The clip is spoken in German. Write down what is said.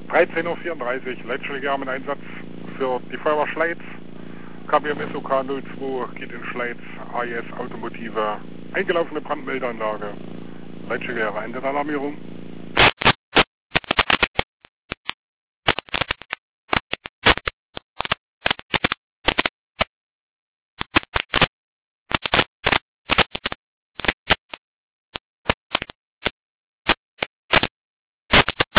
13:34 Uhr, Leitstelle mit Einsatz für die Feuerwehr Schleiz. KBMS OK 02 geht in Schleiz, AES Automotive, eingelaufene Brandmeldeanlage. Leitstelle Ende der Alarmierung.